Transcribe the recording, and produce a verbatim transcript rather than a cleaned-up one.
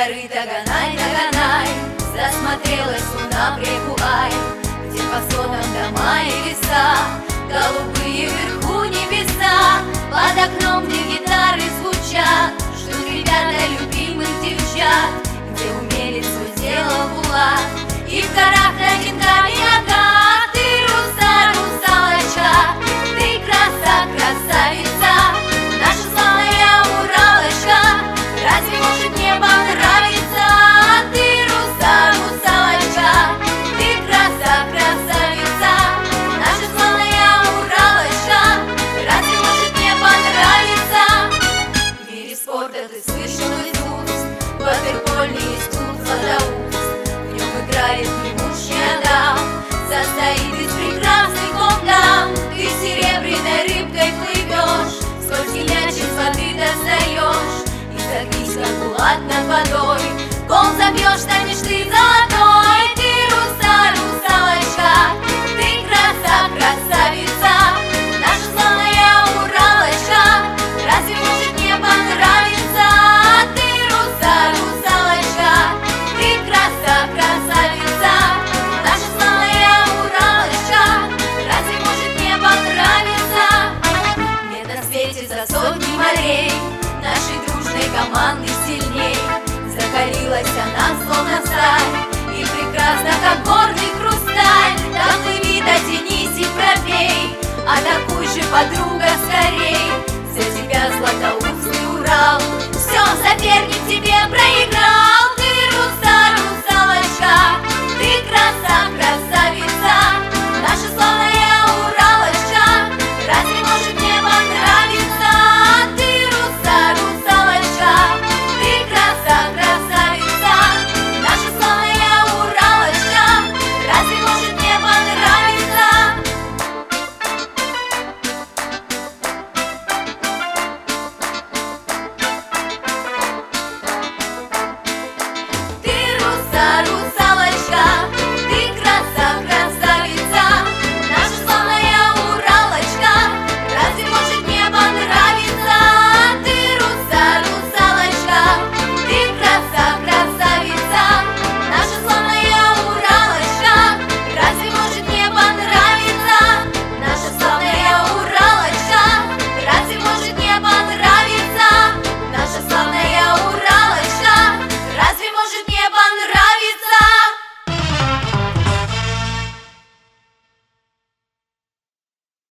горы догонай, догонай, засмотрелась луна в реку Ай, где по склонам дома и леса, голубые вверху небеса, под окном, где гитары звучат, ждут ребята любимых девчат, где умелец свой сделал булат, и в горах один камень агат. Ты руса, русалочка, ты краса, красавица, наша славная Уралочка, разве может не понравиться? Ты руса, русалочка, ты краса, красавица, наша славная Уралочка, разве может не понравиться? В мире спорта ты слышал из уст ватерпольный искусство Златоуст, в нем играет немущая дам, состоит из прекрасных он дам. Ты серебряной рыбкой плывешь, сколь сильнее с воды достаешь, и согнись, как булат над водой, кол забьешь, станешь ты золотой. Ты руса, русалочка, ты краса, красавица, наша славная Уралочка, разве может не понравиться? Ты руса, русалочка, ты краса, красавица, наша славная Уралочка, разве может не понравиться? Нет на свете за сотни морей нашей дружной команды сильней, закалилась она словно сталь, и прекрасна, как горный хрусталь. Да плыви, дотянись и пропей, атакуй же, подруга, скорей.